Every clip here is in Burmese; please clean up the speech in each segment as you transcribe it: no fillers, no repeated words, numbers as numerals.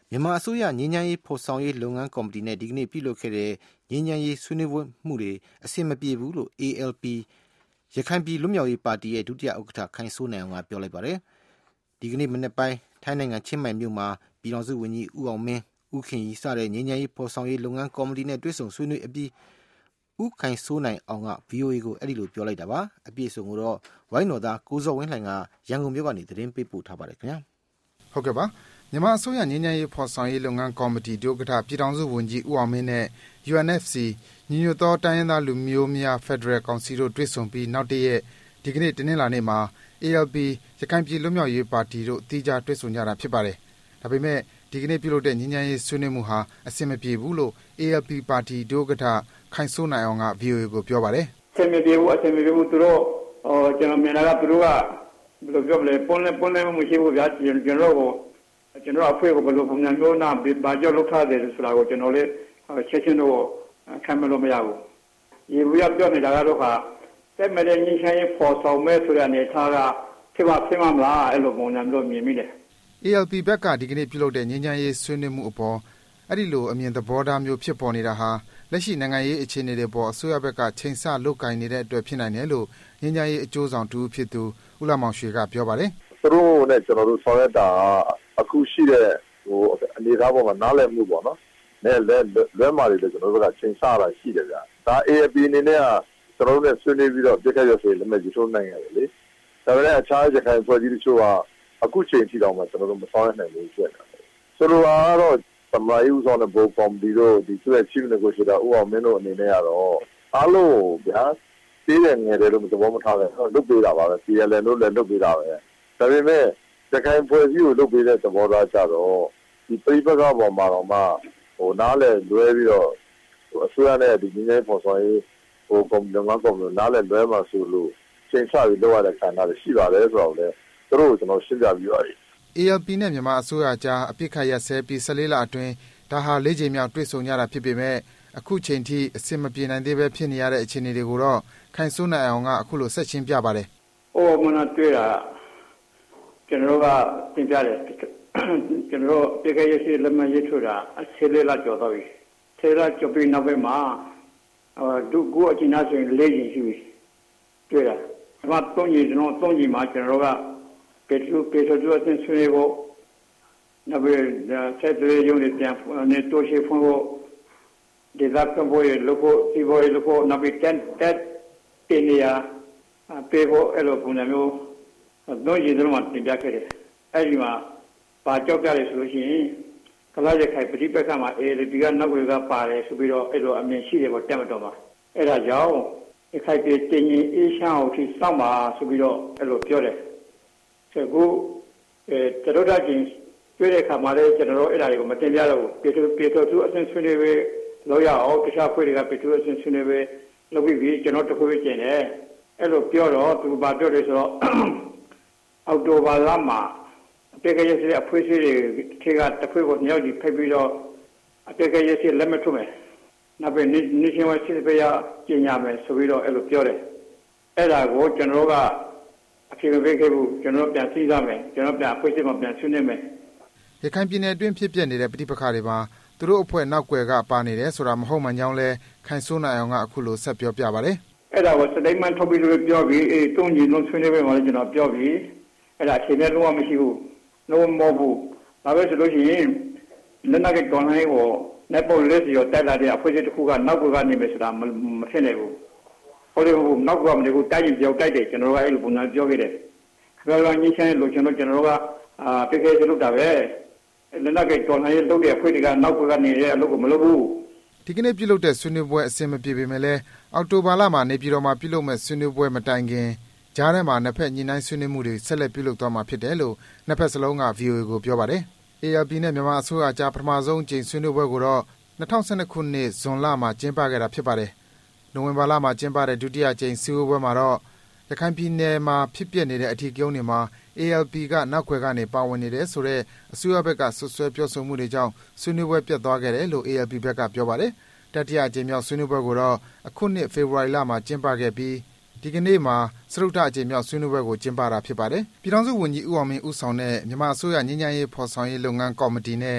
မြန်မာအစိုးရငြိမ်းချမ်းရေးဖော်ဆောင်ရေးလုပ်ငန်းကော်မတီနဲ့ဒီကနေ့ပြုလုပ်ခဲ့တဲ့ငြိမ်းချမ်းရေးဆွေးနွေးမှုတွေအဆင်မပြေဘူးလို့ ALP ရခိုင်ပြည်လွတ်မြောက်ရေးပါတီရဲ့ဒုတိယဥက္ကဋ္ဌခိုင်စိုးနိုင်အောင်ကပြောလိုက်ပါတယ်။ဒီကနေ့မနေ့ပိုင်းထိုင်းနိုင်ငံချင်းမိုင်မြို့မှာပြည်ထောင်စုဝန်ကြီးဦးအောင်မင်းဦးခင်ရီစတဲ့ငြိမ်းချမ်းရေးဖော်ဆောင်ရေးလုပ်ငန်းကော်မတီနဲ့တွေ့ဆုံဆွေးနွေးအပြီးဦးခိုင်စိုးနိုင်အောင်က VOA ကိုအဲ့ဒီလိုပြောလိုက်တာပါ။အပြည့်အစုံကိုတော့ဝိုင်းတော်သားကိုစောဝင်းလှိုင်ကရန်ကုန်မြို့ကနေသတင်းပေးပို့ထားပါတယ်ခင်ဗျာ။ဟုတ်ကဲ့ပါ။မြန်မာအစိုးရငြိမ်းချမ်းရေးဖော်ဆောင်ရေးလုပ်ငန်းကော်မတီဒုဥက္ကဋ္ဌပြည်ထောင်စုဝန်ကြီးဦးအောင်မင်းနဲ့ UNFC ညီညွတ်သောတိုင်းရင်းသားလူမျိုးများဖက်ဒရယ်ကောင်စီတို့တွေ့ဆုံပြီးနောက်တရက်ဒီကနေ့တနင်္လာနေ့မှာ ALP ရခိုင်ပြည်လွတ်မြောက်ရေးပါတီတို့တီးခြားတွေ့ဆုံကြတာဖြစ်ပါတယ်။ဒါပေမဲ့ဒီကနေ့ပြုလုပ်တဲ့ငြိမ်းချမ်းရေးဆွေးနွေးမှုဟာအဆင်မပြေဘူးလို့ ALP ပါတီဒုဥက္ကဋ္ဌခိုင်စိုးနိုင်အောင်က VOA ကိုပြောပါတယ်။အဆင်မပြေဘူးသူတို့ကျွန်တော်မြင်တာကသူတို့ကဘယ်လိုပြောမလဲပွန်းလဲမရှိဘူးဗျာကျွန်တော်အဖွဲ့ကိုဘယ်လိုပုံစံမျိုးနာဘာကြောင့်လုပ်ထားတယ်ဆိုတာကိုကျွန်တော်လည်းချက်ချင်းတော့ခံမလို့မရဘူး။ရေဘူးရပြောနေတာကတော့တက်မဲ့ငင်းချိုင်းဖော်ဆောင်မဲ့ဆိုတဲ့အနေထားကဖြစ်မလားအဲ့လိုပုံစံမျိုးမြင်မိတယ်။ ALP ဘက်ကဒီကနေ့ပြုလုပ်တဲ့ငြိမ်းချမ်းရေးဆွေးနွေးမှုအပေါ်အဲ့ဒီလိုအမြင်သဘောထားမျိုးဖြစ်ပေါ်နေတာဟာလက်ရှိနိုင်ငံရေးအခြေအနေတွေပေါ်အစိုးရဘက်ကချိန်ဆလုပ်ကင်နေတဲ့အတွက်ဖြစ်နိုင်တယ်လို့ငြိမ်းချမ်းရေးအကျိုးဆောင်တူဖြစ်သူဦးလမောင်ရွှေကပြောပါတယ်။သူတို့နဲ့ကျွန်တော်တို့ဆောင်ရွက်တာအခုရှိတဲ့အနေအထားပေါ်မှာနားလည်မှုပေါ့နော်။နဲ့လွဲမှာတွေလည်းကျွန်တော်တို့ကချိန်ဆတာရှိတယ်ဗျာ။ဒါ ALP အနေနဲ့ကကျွန်တော်တို့နဲ့ဆွေးနွေးပြီးတော့ပြည့်ခဲ့ရဆိုလက်မဲ့ကြီးထိုးနိုင်ရတယ်လေ။ဒါပေမဲ့အခြားရခိုင်ဖွဲ့ကြီးတချို့ကအခုချိန်ထိတော့မှကျွန်တော်တို့မဆောင်ရွက်နိုင်ဘူးဖြစ်နေတာ။ဆိုလိုတာကတော့သမ္မတဦးဆောင်တဲ့ဘုတ်ကော်မတီတို့ဒီသူရဲ့ chief negotiator ဦးအောင်မင်းတို့အနေနဲ့ကတော့အားလုံးဗျာသေးတယ်ငယ်တယ်လို့သဘောမထားနဲ့လုပ်ပေးတာပါပဲ PLN တို့လည်းလုပ်ပေးတာပဲဒါပေမဲ့ရခိုင်ဖွဲ့စည်းကိုလုပ်ပေးတဲ့သဘောထားကြတော့ဒီပြိပကပေါ်မှာတော့မှနားလဲလွဲပြီးတော့အစိုးရနဲ့ဒီငင်းငယ်ပေါ်ဆောင်ရေးကော်မတီနားလဲလွဲမှာဆိုလို့ချိန်ဆပြီးလုပ်ရတဲ့ခန္ဓာတွေရှိပါတယ်ဆိုတော့လေသူတို့ကျွန်တော်ရှင်းပြပြီးပါတယ် ALP နဲ့မြန်မာအစိုးရကြားအပိတ်ခတ်ရပ်စဲပြီး14လအတွင်းဒါဟာ၄ချိန်မြောက်တွေ့ဆုံကြတာဖြစ်ပေမဲ့အခုချိန်ထိအဆင်မပြေနိုင်သေးပဲဖြစ်နေရတဲ့အခြေအနေတွေကိုတော့ခိုင်စိုးနိုင်အောင်ကအခုလိုဆက်ရှင်းပြပါတယ်။မနတွေ့တာကျွန်တော်ကသင်ပြတယ်ကျွန်တော်ပိတ်ခတ်ရပ်စဲလက်မှတ်ရေးထိုးတာ14လကျော်တော့ပြီ။14လကျော်ပြီးနောက်ပိုင်းမှာဒုကိုအချင်းအချင်း၄ချိန်ရှိပြီ။တွေ့တာ။ဒါမှ3ချိန်မှာကျွန်တော်ကပေထရိုအသင်းဆွေးဖို့နောက်ပြီးဆက်သွယ်ရုံးတွေပြန်နေတိုးရှိဖွင့်ဖို့ဒေသကဘိုးရလို့ဖို့ဒီဘိုးရလို့ဖို့နောက်ပြီးတက်တင်ရပေဖို့အဲ့လိုပုံစံမျိုးတော့ရည်လုံးမှာတင်ပြခဲ့တယ်အဲ့ဒီမှာပါကြောက်ကြတယ်ဆိုလို့ရှိရင်ကလာရခိုင်ပဋိပက္ခမှာALPကနောက်ွယ်ကပါတယ်ဆိုပြီးတော့အဲ့လိုအမြင်ရှိတယ်ပေါ့တက်မတော်မှာအဲ့ဒါကြောင့်ရခိုင်ပြည်တင်ရင်အေးချမ်းအောင်ထိစောင့်ပါဆိုပြီးတော့အဲ့လိုပြောတယ်ဆိုတော့တရဒချင်းတွေ့တဲ့အခါမှာလည်းကျွန်တော်တို့အဲ့ဒါတွေကိုမတင်ပြတော့ဘူးပေတိုသူအဆင့်ဆွေးနွေးပဲလောက်ရအောင်တခြားဖွဲ့တွေကပေတိုအဆင့်ဆွေးနွေးပဲလုပ်ပြီးကျွန်တော်တခုပဲကျင်တယ်အဲ့လိုပြောတော့သူဘာပြောလဲဆိုတော့အောက်တိုဘာလမှာအပေကရစီအဖွဲ့အစည်းတွေခေကတဖွဲ့ကိုမြောက်ကြီးဖိတ်ပြီးတော့အပေကရစီလက်မထုမယ်နောက်ပြီးနေချင်းဝစီပဲရကျင်ညာမယ်ဆိုပြီးတော့အဲ့လိုပြောတယ်အဲ့ဒါကိုကျွန်တော်ကအဖြစ်မပေးခဲ့ဘူးကျွန်တော်ပြန်သိသားမယ်ကျွန်တော်ပြန်အဖွဲ့အစည်းမှာပြန်ဆွေးနွေးမယ်ရခိုင်ပြည်နယ်အတွင်းဖြစ်ပျက်နေတဲ့ပဋိပက္ခတွေမှာသူတို့အဖွဲ့နောက်ွယ်ကပါနေတယ်ဆိုတာမဟုတ်မှန်ကြောင်းလဲခိုင်စိုးနိုင်အောင်ကအခုလိုဆက်ပြောပြပါတယ်အဲ့ဒါကိုစတိတ်မန်ထုတ်ပြီးလို့ပြောပြီးတုံးကြီးလုံးဆွေးနွေးပဲမှာလည်းကျွန်တော်ပြောပြီးအဲ့ဒါအချိန်နဲ့လုံးဝမရှိဘူးလုံးမဟုတ်ဘူးဒါပဲဆိုလို့ရှိရင်လက်နက်ကတော်လိုင်းကိုနေပေါ်လက်စီရောတက်လာတဲ့အဖွဲ့အစည်းတစ်ခုကနောက်ွယ်ကနေမယ်ဆိုတာမဖြစ်နိုင်ဘူးဟိုလိုနောက်ကွယ်ကနေကိုတိုက်ရင်ပြောက်တိုက်တယ်ကျွန်တော်ကအဲ့လိုပုံစံပြောခဲ့တယ်ခရလောင်းကြီးချင်းလို့ကျွန်တော်ကပိတ်ခဲ့ကြလို့တာပဲလက်နက်ကတော်လိုင်းလုပ်တဲ့အဖွဲ့တွေကနောက်ကွယ်ကနေတဲ့အလုပ်ကိုမလုပ်ဘူးဒီကနေ့ပြုလုပ်တဲ့ဆွေးနွေးပွဲအဆင်မပြေပေမဲ့လည်းအောက်တိုဘာလမှာနေပြည်တော်မှာပြုလုပ်မဲ့ဆွေးနွေးပွဲမတိုင်ခင်ကြားထဲမှာနှစ်ဖက်ညှိနှိုင်းဆွေးနွေးမှုတွေဆက်လက်ပြုလုပ်သွားမှာဖြစ်တယ်လို့နှစ်ဖက်စလုံးက VOA ကိုပြောပါတယ် ALP နဲ့မြန်မာအစိုးရကြားပထမဆုံးအကြိမ်ဆွေးနွေးပွဲကိုတော့2012ခုနှစ်ဇွန်လမှာကျင်းပခဲ့တာဖြစ်ပါတယ်နိုဝင်ဘာလမှာကျင်းပတဲ့ဒုတိယအကြိမ်စည်းဝေးပွဲမှာတော့ရခိုင်ပြည်နယ်မှာဖြစ်ပျက်နေတဲ့အထီးကျုံးတွေမှာ ALP ကနောက်ွယ်ကနေပါဝင်နေတယ်ဆိုတဲ့အစိုးရဘက်ကဆွဆွဲပြောဆိုမှုတွေကြောင့်ဆွေးနွေးပွဲပြတ်သွားခဲ့တယ်လို့ ALP ဘက်ကပြောပါတယ်တတိယအကြိမ်မြောက်ဆွေးနွေးပွဲကိုတော့အခုနှစ်ဖေဖော်ဝါရီလမှာကျင်းပခဲ့ပြီးဒီကနေ့မှာစရုပ်ထအကြိမ်မြောက်ဆွေးနွေးပွဲကိုကျင်းပတာဖြစ်ပါတယ်ပြည်ထောင်စုဝန်ကြီးဦးအောင်မင်းဦးဆောင်တဲ့မြန်မာအစိုးရငြိမ်းချမ်းရေးဖော်ဆောင်ရေးလုပ်ငန်းကော်မတီနဲ့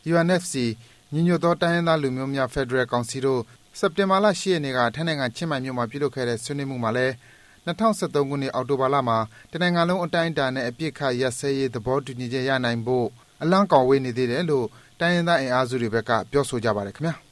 UNFC ညီညွတ်သောတိုင်းရင်းသားလူမျိုးများဖက်ဒရယ်ကောင်စီတို့စက်တင်ဘာလ 10 ရက်နေ့ကထိုင်းနိုင်ငံချင်းမိုင်မြို့မှာပြုလုပ်ခဲ့တဲ့ဆွေးနွေးမှုမှာလည်း2013 ခုနှစ်အောက်တိုဘာလမှာတနိုင်ငံလုံးအတိုင်းအတာနဲ့အပြစ်ခတ်ရပ်စဲရေးသဘောတူညီချက်ရနိုင်ဖို့အလန့်ကော်ဝေးနေသေးတယ်လို့တိုင်းရင်းသားအင်အားစုတွေဘက်ကပြောဆိုကြပါတယ်ခင်ဗျာ